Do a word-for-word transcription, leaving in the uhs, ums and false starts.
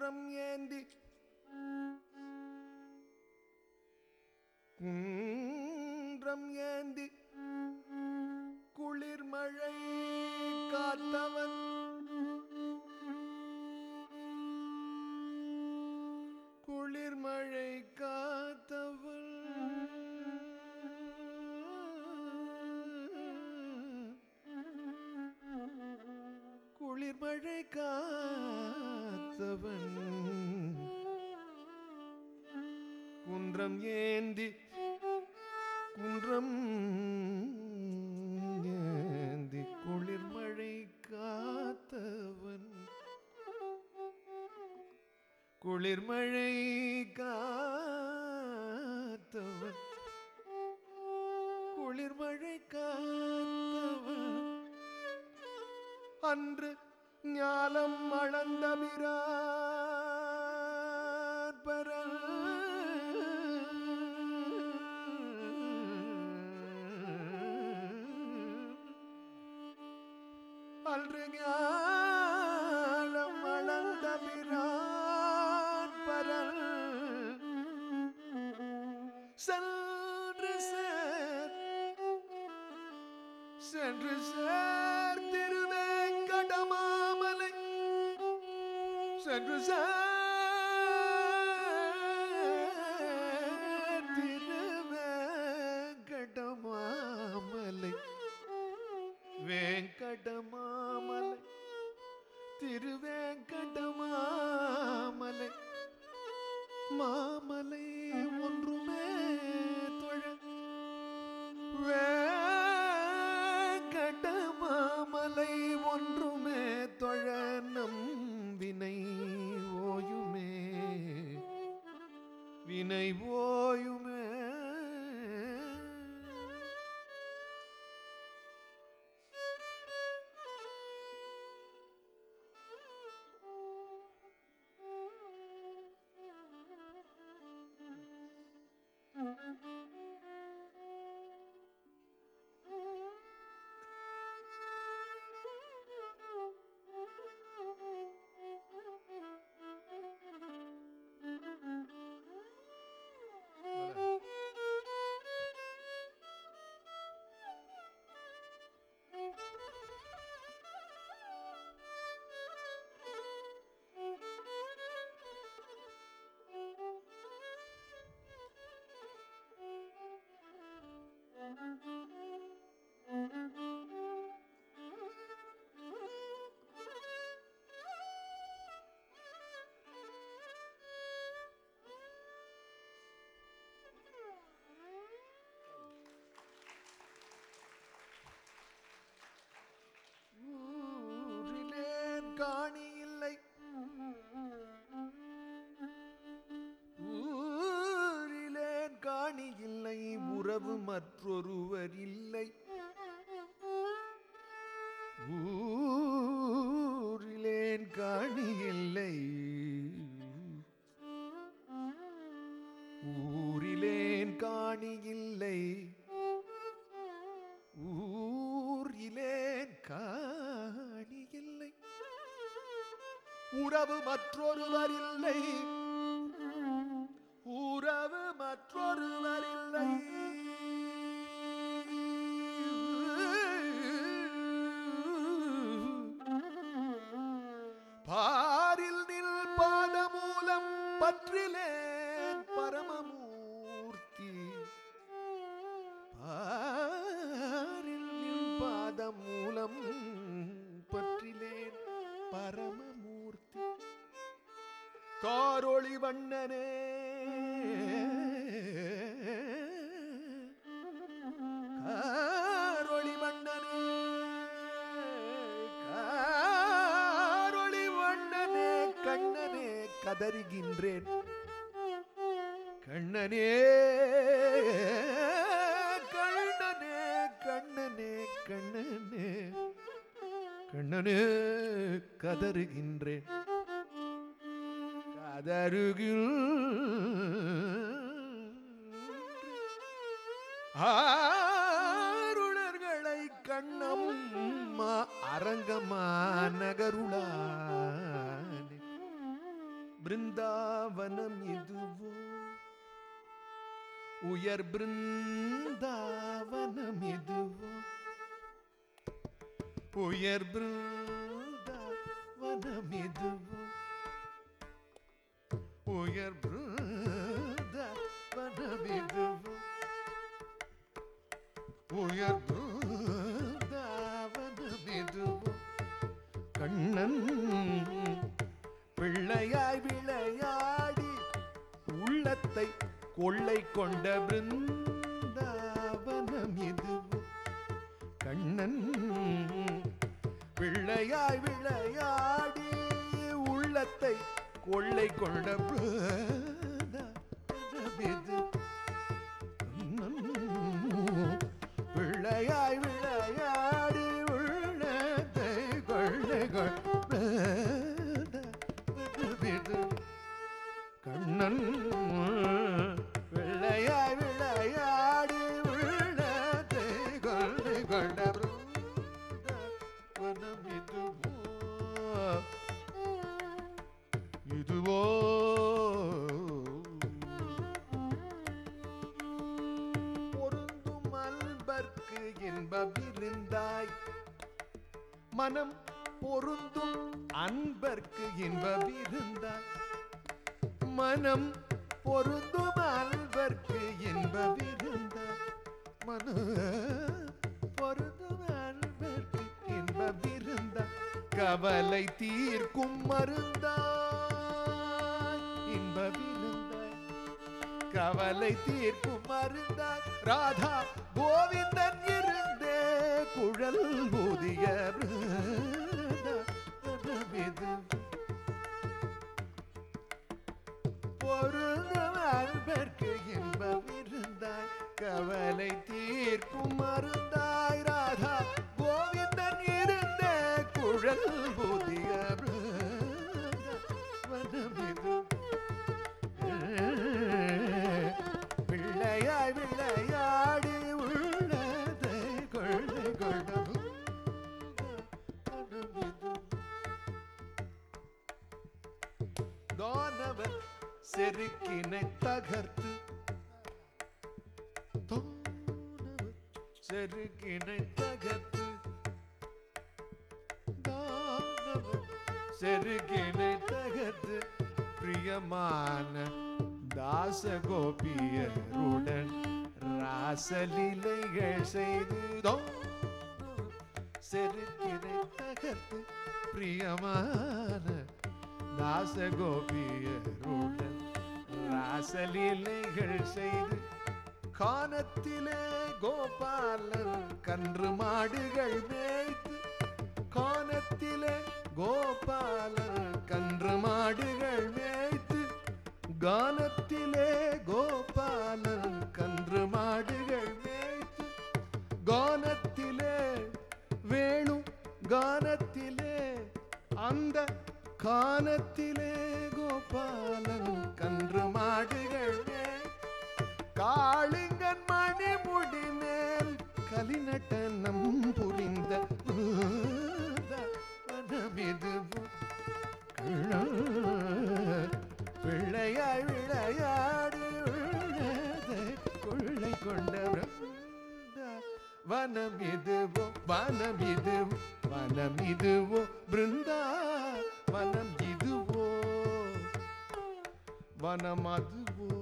குன்றம் ஏந்தி குன்றம் ஏந்தி குளிர்மழை காத்தவன் குளிர்மழை காத்தவன் குளிர்மழை காத்தவன் குன்றம் ஏந்தி குன்றம் ஏந்தி குளிர்மழை காத்தவன் குளிர்மழை காத்தவன் குளிர்மழை காத்தவன் அன்று ஞாலம் அளந்தபிரான்பரல் அன்று ஞாலம் அளந்தபிரான்பரல் சென்று சேர் சென்று சேர் திருவேங்கடமாமலை சென்று சேர் திருவேங்கடமாமலை வேங்கடமாமலை திருவேங்கடமாமலை மாமலை ஒன்றுமே தொழ வேங்கடமாமலை ஒன்றுமே தொழ நம் வினை ஓயுமே வினை ஓயுமே காணி இல்லை ஊரிலே காணி இல்லை உறவு மற்றொருவர் இல்லை ஊரிலேன் காணி இல்லை ஊரிலேன் காணி இல்லை ஊரிலேன் காணி இல்லை உறவு மற்றொருவர் இல்லை உறவு மற்றொருவர் இல்லை பாரில் நில் பாதமூலம் பற்றிலேன் பரமமூர்த்தி பாரில் நில் பாதமூலம் பற்றிலேன் பரமமூர்த்தி காரொளி வண்ணனே காரொளி வண்ணனே காரொளி வண்ணனே கண்ணனே கதறுகின்றேன் கண்ணனே கண்ணனே கண்ணனே கண்ணனே கண்ணனே கதறுகின்றேன் கதறுகில் ஆருணர்களை கண்ணம்மா அரங்கமா நகருளானே பிருந்தாவனம் இதுவோ உயர் பிருந்தாவனம் இதுவோ உயர் பிருந்தாவனம் இதுவோ உயர் பிருந்தாவனம் இதுவோ உயர் பிருந்தாவனம் இதுவோ கண்ணன் பிள்ளையாய் விளையாடி உள்ளத்தை கொள்ளை கொண்ட பிருந்தாவனம் இதுவோ கண்ணன் பிள்ளையாய் விளையாடி உள்ளத்தை கொள்ளை கொண்ட பிருந்தாவனம் இதுவோ பிள்ளையாய் விளையாடி உள்ளத்தை கொள்ளை கொண்ட கண்ணன் பிள்ளையாய் விளையாடி உள்ளத்தை கொள்ளை கொண்ட பிருந்தாவனம் இதுவோ இதுவோ பொருந்தும் அன்பர்க்கு இன்ப விருந்தாய் மனம் பொருந்தும் அன்பர்க்கு இன்ப விருந்தாய் மனம் பொருந்தும் அன்பர்க்கு இன்ப விருந்தாய் மனம் பொருந்தும் அன்பர்க்கு இன்ப விருந்தாய் கவலை தீர்க்கும் மருந்தாய் இன்ப விருந்தாய் கவலை தீர்க்கும் மருந்தாய் ராதா கோவிந்தன் இருந்தே குழல் ஊதிய பொருந்தும் அன்பர்க்கு இன்பம் இருந்தாய் கவலை தீர்க்கும் மருந்தாய் ராதா கோவிந்தன் இருந்த குழல் ஊதிய பிள்ளையாய் விளையாடி உள்ளதை கொள்ளை கொண்ட தானவன் செருக்கினை தகர்த்து செருக்கினை தகர்த்து தானவன் செருக்கினை தகர்த்து பிரியமான தாசகோபியருடன் ராசலீலைகள் செய்து செருக்கினை தகர்த்து பிரியமான தாசகோபியருடன் ராசலீலைகள் செய்து கானத்திலே கோபாலன் கன்று மாடுகள் மேய்த்து கானத்திலே கோபாலன் கன்று மாடுகள் மேய்த்து கானத்திலே கோபாலன் கன்று மாடுகள் மேய்த்து கானத்திலே வேணு கானத்திலே அந்த கானத்திலே கோபாலன் கன்று மாடுகள் காளிங்கன் மணிமுடி மேல் கலிநட்டனம் புரிந்த பிள்ளையாய் விளையாடி கொள்ளை கொண்ட வனம் இதுவோ வனம் இதுவோ வனம் இதுவோ பிருந்தா வனம் இதுவோ வனம் அதுவோ